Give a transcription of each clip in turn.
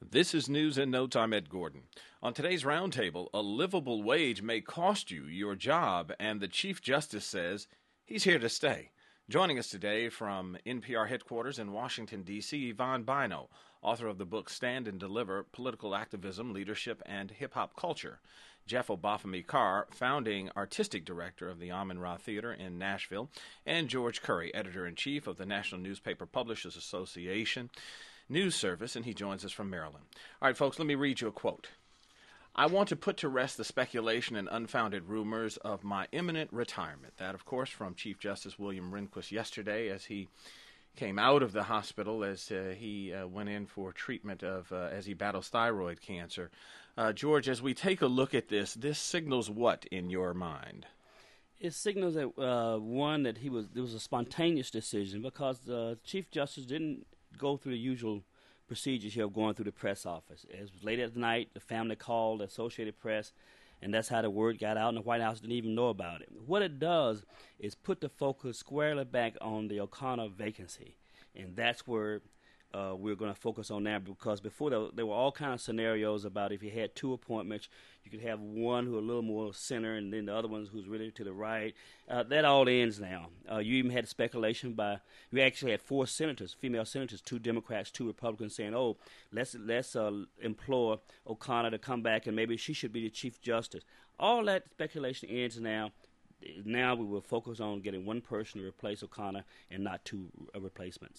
This is News in No Time. Ed Gordon. On today's roundtable, a livable wage may cost you your job, and the Chief Justice says he's here to stay. Joining us today from NPR headquarters in Washington, D.C., Yvonne Bino, author of the book Stand and Deliver, Political Activism, Leadership, and Hip-Hop Culture. Jeff Obafemi Carr, founding artistic director of the Amun-Ra Theater in Nashville, and George Curry, editor-in-chief of the National Newspaper Publishers Association News Service, and he joins us from Maryland. All right, folks, let me read you a quote. I want to put to rest the speculation and unfounded rumors of my imminent retirement. That, of course, from Chief Justice William Rehnquist yesterday as he came out of the hospital as he went in for treatment of as he battles thyroid cancer. George, as we take a look at this signals what in your mind? It signals that one that there was a spontaneous decision because the Chief Justice didn't go through the usual procedures here of going through the press office. It was late at night. The family called the Associated Press, and that's how the word got out, and the White House didn't even know about it. What it does is put the focus squarely back on the O'Connor vacancy, and that's where we're going to focus on now, because before there were all kinds of scenarios about if you had two appointments, you could have one who a little more center and then the other one who's really to the right. That all ends now. You even had speculation you actually had four senators, female senators, two Democrats, two Republicans, saying, "Oh, let's implore O'Connor to come back and maybe she should be the Chief Justice." All that speculation ends now. Now we will focus on getting one person to replace O'Connor and not two replacements.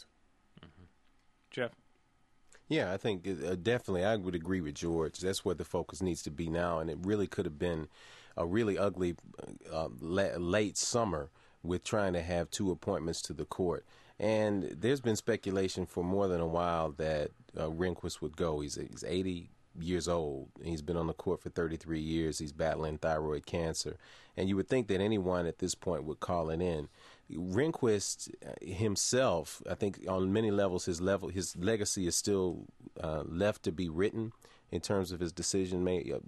Jeff? Yeah, I think definitely I would agree with George. That's where the focus needs to be now, and it really could have been a really ugly late summer with trying to have two appointments to the court. And there's been speculation for more than a while that Rehnquist would go. He's 80 years old. He's been on the court for 33 years. He's battling thyroid cancer. And you would think that anyone at this point would call it in. Rehnquist himself, I think on many levels, his legacy is still left to be written in terms of his decision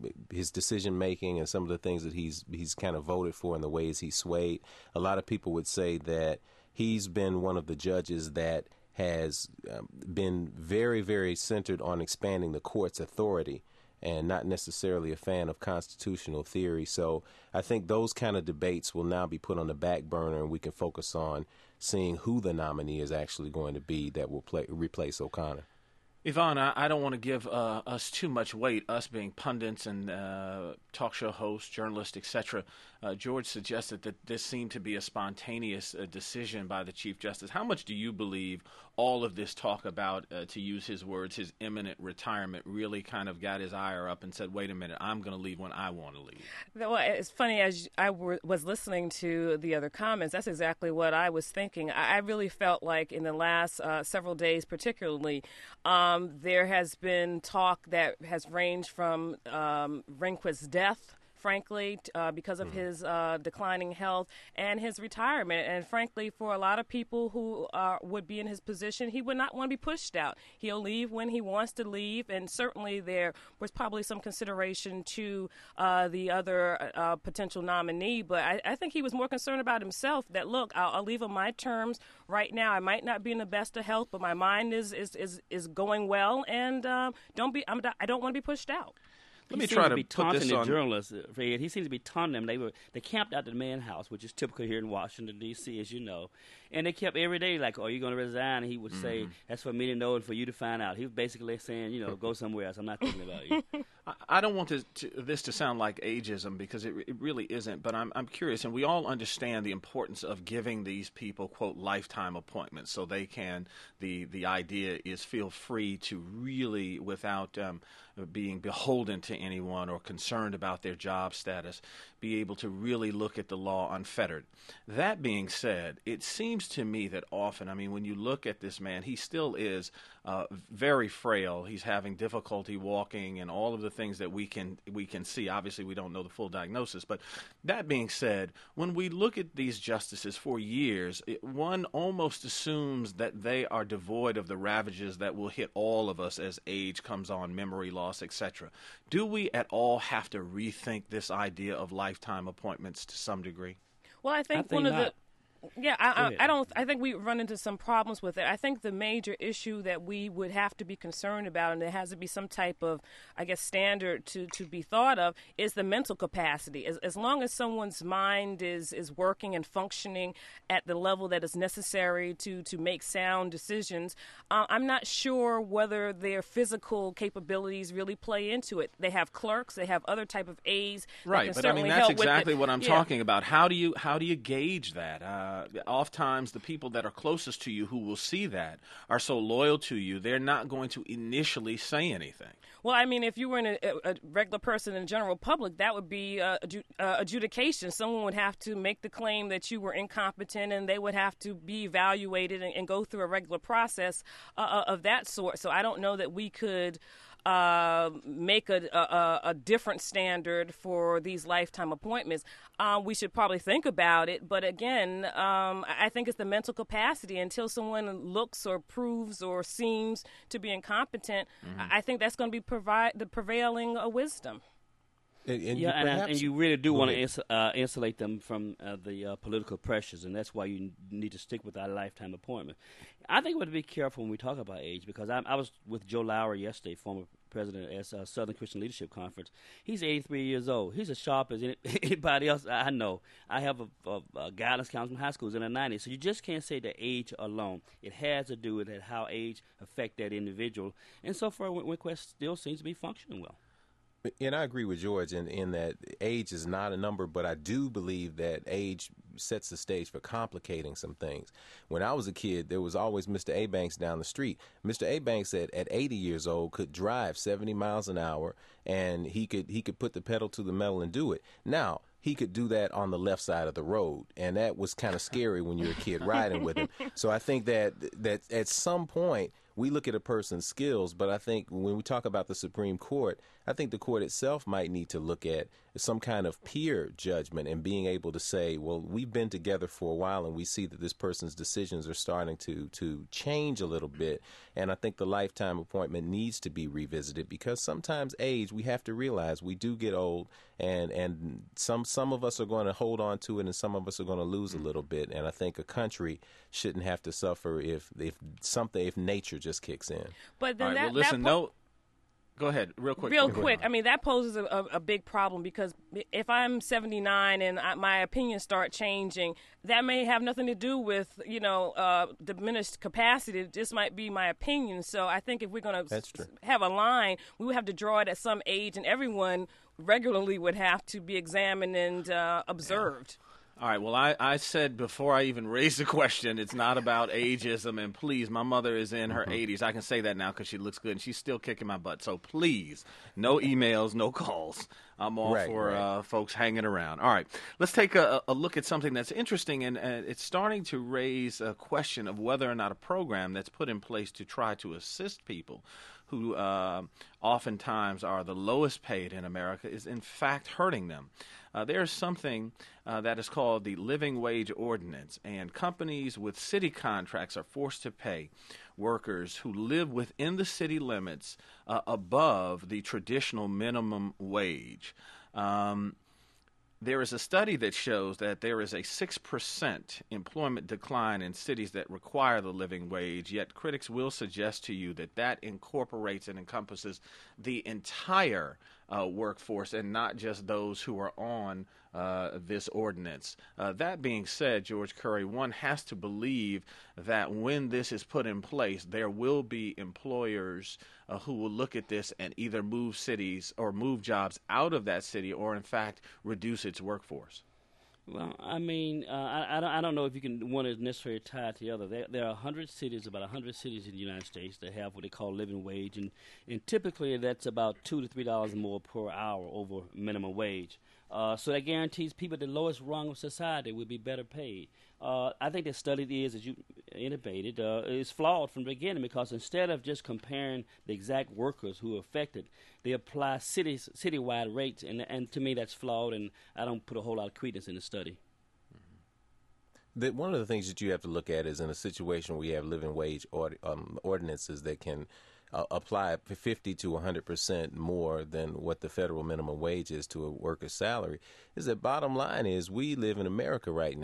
making and some of the things that he's kind of voted for and the ways he swayed. A lot of people would say that he's been one of the judges that has been very, very centered on expanding the court's authority and not necessarily a fan of constitutional theory. So I think those kind of debates will now be put on the back burner, and we can focus on seeing who the nominee is actually going to be that will replace O'Connor. Yvonne, I don't want to give us too much weight, us being pundits and talk show hosts, journalists, etc. George suggested that this seemed to be a spontaneous decision by the Chief Justice. How much do you believe all of this talk about, to use his words, his imminent retirement really kind of got his ire up and said, wait a minute, I'm going to leave when I want to leave? Well, it's funny, as I was listening to the other comments, that's exactly what I was thinking. I really felt like in the last several days particularly, there has been talk that has ranged from Rehnquist's death, frankly, because of his declining health and his retirement. And frankly, for a lot of people who would be in his position, he would not want to be pushed out. He'll leave when he wants to leave. And certainly there was probably some consideration to the other potential nominee. But I think he was more concerned about himself that, look, I'll leave on my terms right now. I might not be in the best of health, but my mind is going well. And I don't want to be pushed out. Let me try to put this on. Journalists, Fred. He seems to be taunting them. They camped out at the Mann House, which is typical here in Washington, D.C., as you know. And they kept every day like, "Are you going to resign?" And he would say, "That's for me to know and for you to find out." He was basically saying, go somewhere else. I'm not thinking about you. I don't want this to sound like ageism, because it really isn't, but I'm curious, and we all understand the importance of giving these people, quote, lifetime appointments so they can, the idea is feel free to really, without being beholden to anyone or concerned about their job status, be able to really look at the law unfettered. That being said, it seems to me that often, when you look at this man, he still is very frail. He's having difficulty walking and all of the things that we can see. Obviously, we don't know the full diagnosis. But that being said, when we look at these justices for years, one almost assumes that they are devoid of the ravages that will hit all of us as age comes on, memory loss, etc. Do we at all have to rethink this idea of lifetime appointments to some degree? Well, I think one of not. Yeah, I think we run into some problems with it. I think the major issue that we would have to be concerned about, and there has to be some type of, I guess, standard to be thought of, is the mental capacity. As long as someone's mind is working and functioning at the level that is necessary to make sound decisions, I'm not sure whether their physical capabilities really play into it. They have clerks, they have other type of aides. Right, but I mean that's exactly what I'm talking about. How do you gauge that? Oftentimes, the people that are closest to you who will see that are so loyal to you, they're not going to initially say anything. Well, I mean, if you were a regular person in the general public, that would be adjudication. Someone would have to make the claim that you were incompetent, and they would have to be evaluated and go through a regular process of that sort. So I don't know that we could make a different standard for these lifetime appointments. We should probably think about it, but again, I think it's the mental capacity. Until someone looks or proves or seems to be incompetent, I think that's going to be the prevailing wisdom. And you really do want to insulate them from the political pressures, and that's why you need to stick with that lifetime appointment. I think we have to be careful when we talk about age, because I was with Joe Lowry yesterday, former president at Southern Christian Leadership Conference. He's 83 years old. He's as sharp as anybody else I know. I have a guidance counselor in high schools in the 90s, so you just can't say the age alone. It has to do with how age affect that individual, and so far, Windquest still seems to be functioning well. And I agree with George in that age is not a number, but I do believe that age sets the stage for complicating some things. When I was a kid, there was always Mr. A. Banks down the street. Mr. A. Banks at 80 years old could drive 70 miles an hour, and he could put the pedal to the metal and do it. Now, he could do that on the left side of the road, and that was kind of scary when you're a kid riding with him. So I think that at some point, we look at a person's skills, but I think when we talk about the Supreme Court, I think the court itself might need to look at some kind of peer judgment and being able to say, well, we've been together for a while and we see that this person's decisions are starting to change a little bit. And I think the lifetime appointment needs to be revisited, because sometimes age, we have to realize we do get old, and some of us are going to hold on to it and some of us are going to lose a little bit. And I think a country shouldn't have to suffer if nature just kicks in. But then Go ahead, real quick. I mean, that poses a big problem, because if I'm 79 and my opinions start changing, that may have nothing to do with, diminished capacity. It just might be my opinion. So I think if we're going to have a line, we would have to draw it at some age, and everyone regularly would have to be examined and observed. Yeah. All right, well, I said before I even raised the question, it's not about ageism, and please, my mother is in her 80s. I can say that now because she looks good, and she's still kicking my butt. So please, no emails, no calls. I'm all for folks hanging around. All right, let's take a look at something that's interesting, and it's starting to raise a question of whether or not a program that's put in place to try to assist people who oftentimes are the lowest paid in America is in fact hurting them. There's something that is called the Living Wage Ordinance, and companies with city contracts are forced to pay workers who live within the city limits above the traditional minimum wage. There is a study that shows that there is a 6% employment decline in cities that require the living wage, yet critics will suggest to you that incorporates and encompasses the entire workforce and not just those who are on this ordinance. That being said, George Curry, one has to believe that when this is put in place, there will be employers who will look at this and either move cities or move jobs out of that city or, in fact, reduce its workforce. Well, I mean, I don't know if you can one is necessarily tied to the other. There are about 100 cities in the United States that have what they call living wage, and typically that's about $2 to $3 more per hour over minimum wage. So that guarantees people at the lowest rung of society will be better paid. I think the study is, as you intimated, is flawed from the beginning, because instead of just comparing the exact workers who are affected, they apply citywide rates, and to me that's flawed, and I don't put a whole lot of credence in the study. One of the things that you have to look at is in a situation where you have living wage ordinances that can apply 50 to 100% more than what the federal minimum wage is to a worker's salary, is that bottom line is we live in America right now.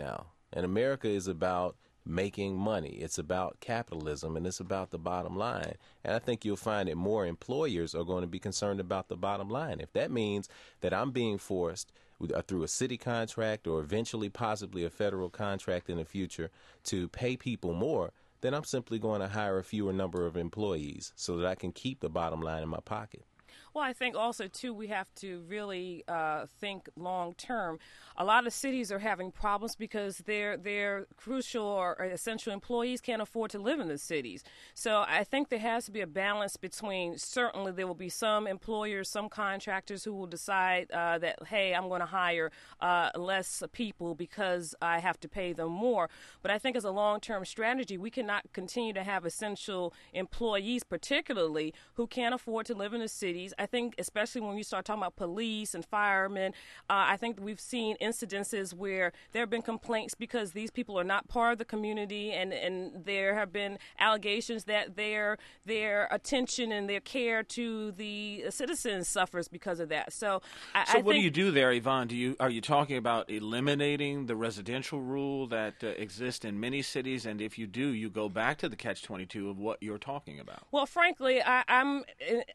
And America is about making money. It's about capitalism, and it's about the bottom line. And I think you'll find that more employers are going to be concerned about the bottom line. If that means that I'm being forced through a city contract or eventually possibly a federal contract in the future to pay people more, then I'm simply going to hire a fewer number of employees so that I can keep the bottom line in my pocket. Well, I think also, too, we have to really think long term. A lot of cities are having problems because their crucial or essential employees can't afford to live in the cities. So I think there has to be a balance between, certainly there will be some employers, some contractors who will decide that, hey, I'm going to hire less people because I have to pay them more. But I think as a long-term strategy, we cannot continue to have essential employees, particularly who can't afford to live in the cities. I think especially when we start talking about police and firemen, I think we've seen incidences where there have been complaints because these people are not part of the community, and there have been allegations that their attention and their care to the citizens suffers because of that. So I what think, do you do there, Yvonne? Are you talking about eliminating the residential rule that exists in many cities? And if you do, you go back to the catch-22 of what you're talking about. Well, frankly, I'm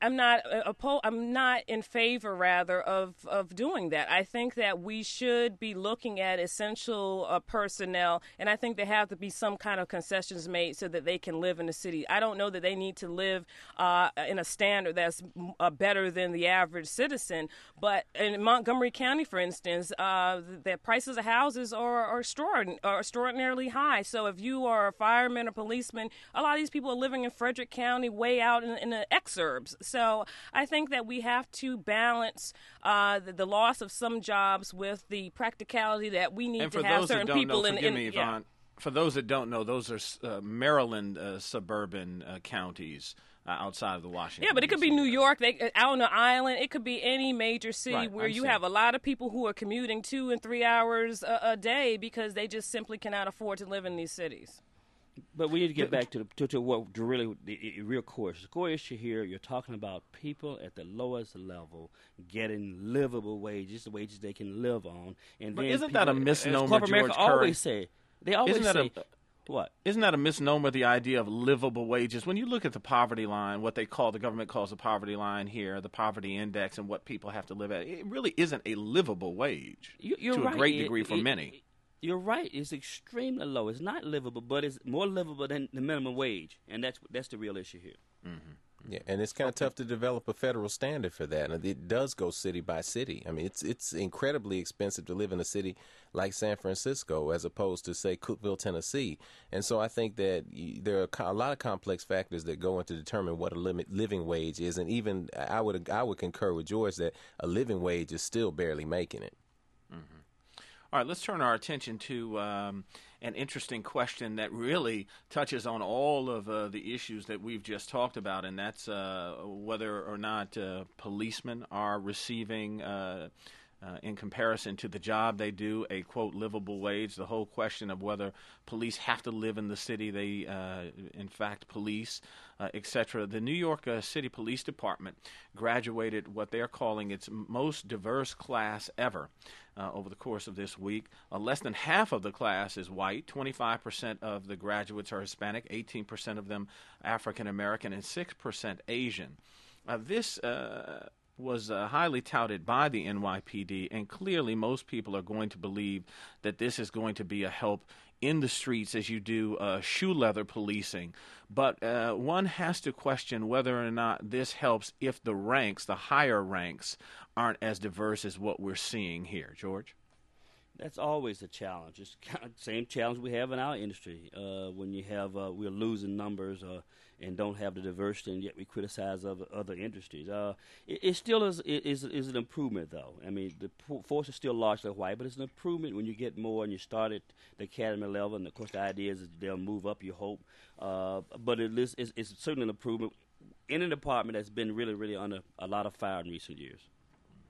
not in favor, rather, of doing that. I think that we should be looking at essential personnel, and I think there have to be some kind of concessions made so that they can live in the city. I don't know that they need to live in a standard that's better than the average citizen, but in Montgomery County, for instance, the prices of houses are extraordinarily high. So if you are a fireman or policeman, a lot of these people are living in Frederick County, way out in the exurbs. So I think that we have to balance the loss of some jobs with the practicality that we need to have certain people in. Yvonne, for those that don't know, those are Maryland suburban counties outside of the Washington. Yeah, but it could be New York, out on the island. It could be any major city where you have a lot of people who are commuting 2 and 3 hours a day because they just simply cannot afford to live in these cities. But we need to get back to what really the real core issue. The core issue here, you're talking about people at the lowest level getting livable wages, the wages they can live on. And but then isn't that a misnomer, corporate George America Curry? always say. They always say. What? Isn't that a misnomer, the idea of livable wages? When you look at the poverty line, what the government calls the poverty line here, the poverty index, and what people have to live at, it really isn't a livable wage You're to right. a great degree for many. You're right. It's extremely low. It's not livable, but it's more livable than the minimum wage, and that's the real issue here. Mm-hmm. Yeah, and it's kind of tough to develop a federal standard for that, and it does go city by city. I mean, it's incredibly expensive to live in a city like San Francisco as opposed to, say, Cookeville, Tennessee. And so I think that there are a lot of complex factors that go into determine what a living wage is, and even I would concur with George that a living wage is still barely making it. Mm-hmm. All right, let's turn our attention to an interesting question that really touches on all of the issues that we've just talked about, and that's whether or not policemen are receiving, in comparison to the job they do, a, quote, livable wage. The whole question of whether police have to live in the city they, in fact, police, etc. The New York City Police Department graduated what they're calling its most diverse class ever over the course of this week. Less than half of the class is white, 25% of the graduates are Hispanic, 18% of them African American, and 6% Asian. This was highly touted by the NYPD, and clearly most people are going to believe that this is going to be a help in the streets as you do shoe leather policing. But one has to question whether or not this helps if the ranks, the higher ranks, aren't as diverse as what we're seeing here. George? That's always a challenge. It's kind of the same challenge we have in our industry. When you have we're losing numbers and don't have the diversity, and yet we criticize other industries. It still is an improvement, though. I mean, the force is still largely white, but it's an improvement when you get more and you start at the academy level. And of course, the idea is that they'll move up. You hope, but it's certainly an improvement in a department that's been really, really under a lot of fire in recent years.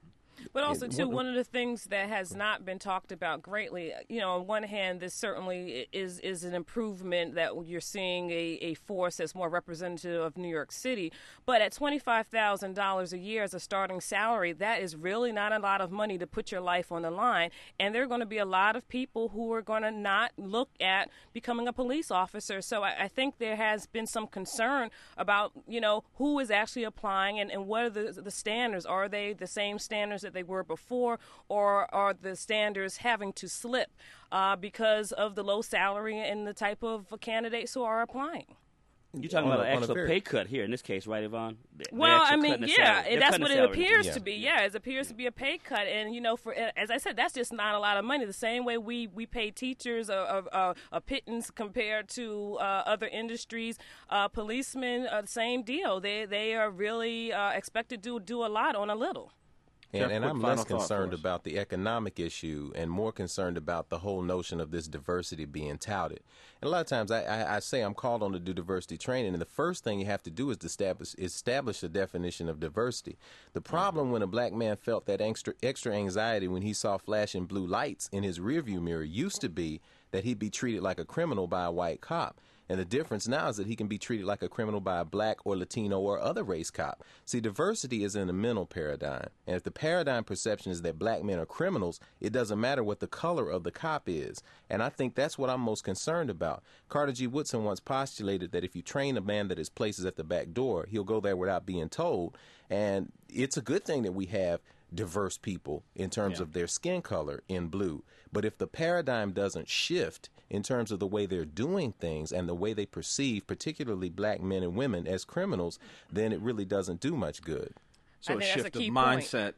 But also, too, one of the things that has not been talked about greatly, on one hand, this certainly is an improvement that you're seeing a force that's more representative of New York City. But at $25,000 a year as a starting salary, that is really not a lot of money to put your life on the line. And there are going to be a lot of people who are going to not look at becoming a police officer. So I think there has been some concern about, who is actually applying and what are the standards. Are they the same standards that they were before, or are the standards having to slip because of the low salary and the type of candidates who are applying? You're talking about an actual pay cut here in this case, right, Yvonne? Well, I mean, that's what it appears to be. Yeah, it appears to be a pay cut, and as I said, that's just not a lot of money. The same way we pay teachers a pittance compared to other industries, policemen, the same deal. They are really expected to do a lot on a little. And I'm less concerned about the economic issue and more concerned about the whole notion of this diversity being touted. And a lot of times I say I'm called on to do diversity training, and the first thing you have to do is establish a definition of diversity. The problem when a black man felt that extra anxiety when he saw flashing blue lights in his rearview mirror used to be that he'd be treated like a criminal by a white cop. And the difference now is that he can be treated like a criminal by a black or Latino or other race cop. See, diversity is in a mental paradigm. And if the paradigm perception is that black men are criminals, it doesn't matter what the color of the cop is. And I think that's what I'm most concerned about. Carter G. Woodson once postulated that if you train a man that his place is at the back door, he'll go there without being told. And it's a good thing that we have diverse people in terms of their skin color in blue. But if the paradigm doesn't shift in terms of the way they're doing things and the way they perceive, particularly black men and women, as criminals, then it really doesn't do much good. So a shift of mindset,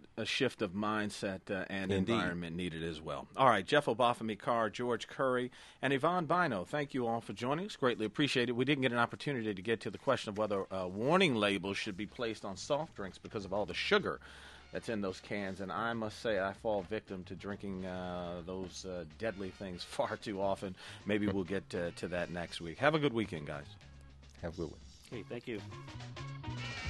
and environment needed as well. All right, Jeff Obafemi Carr, George Curry, and Yvonne Bino, thank you all for joining us. Greatly appreciated. We didn't get an opportunity to get to the question of whether warning labels should be placed on soft drinks because of all the sugar that's in those cans, and I must say I fall victim to drinking those deadly things far too often. Maybe we'll get to that next week. Have a good weekend, guys. Have a good one. Okay, thank you.